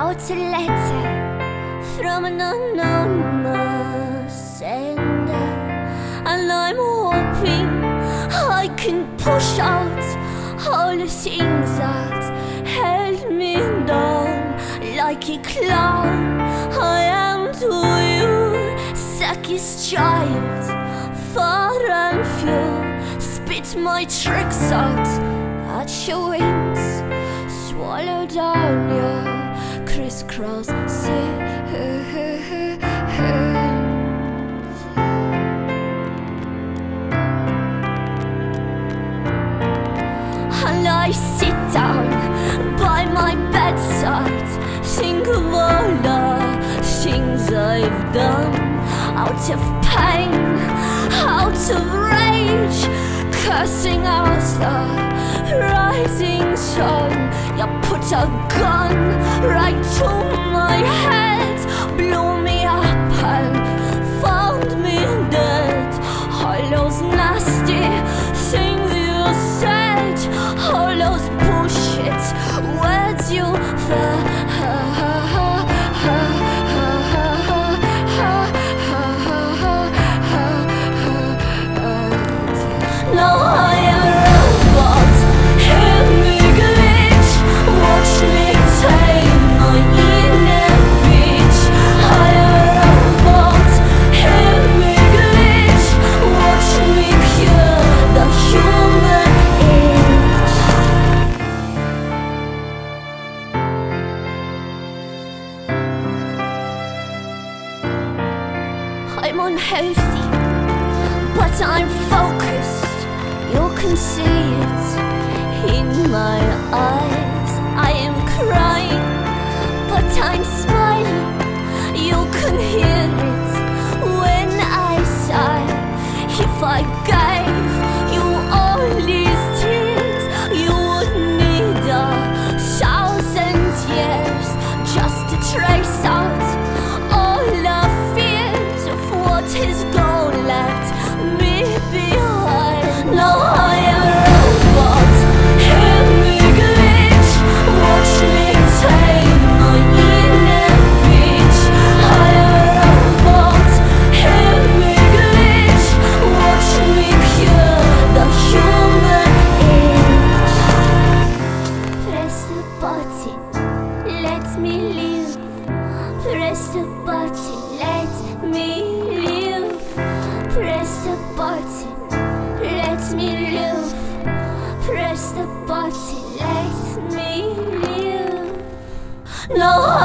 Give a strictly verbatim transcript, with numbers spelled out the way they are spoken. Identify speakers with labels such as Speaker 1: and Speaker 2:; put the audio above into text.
Speaker 1: wrote a letter from an anonymous sender, and I'm hoping I can push out all the things that held me down. Like a clown, I am to you, Saki's child, far and few. Spit my tricks out at your wings, swallow down your crisscross sins. And I sit down by my bedside, think of all the things I've done, out of pain, out of rage, cursing out the rising sun. You put a gun right to my head, blew me up and found me dead. All those nasty things you said, all those bullshit words you said. Now I am a robot, hear me glitch, watch me tame my inner bitch. I am a robot, hear me glitch, watch me cure the human itch. I'm unhealthy, but I'm focused. You can see it in my eyes. I am crying, but I'm smiling. You can hear it when I sigh. If I gave you all these tears, you would need a thousand years just to trace out all the fears of what is gone left me behind. No, I am a robot, hear me glitch, watch me tame my inner bitch. I am a robot, hear me glitch, watch me cure the human itch. Press the button, let me live. Press the button, let me live. Press the button, let me live. Press the button, let me live. No.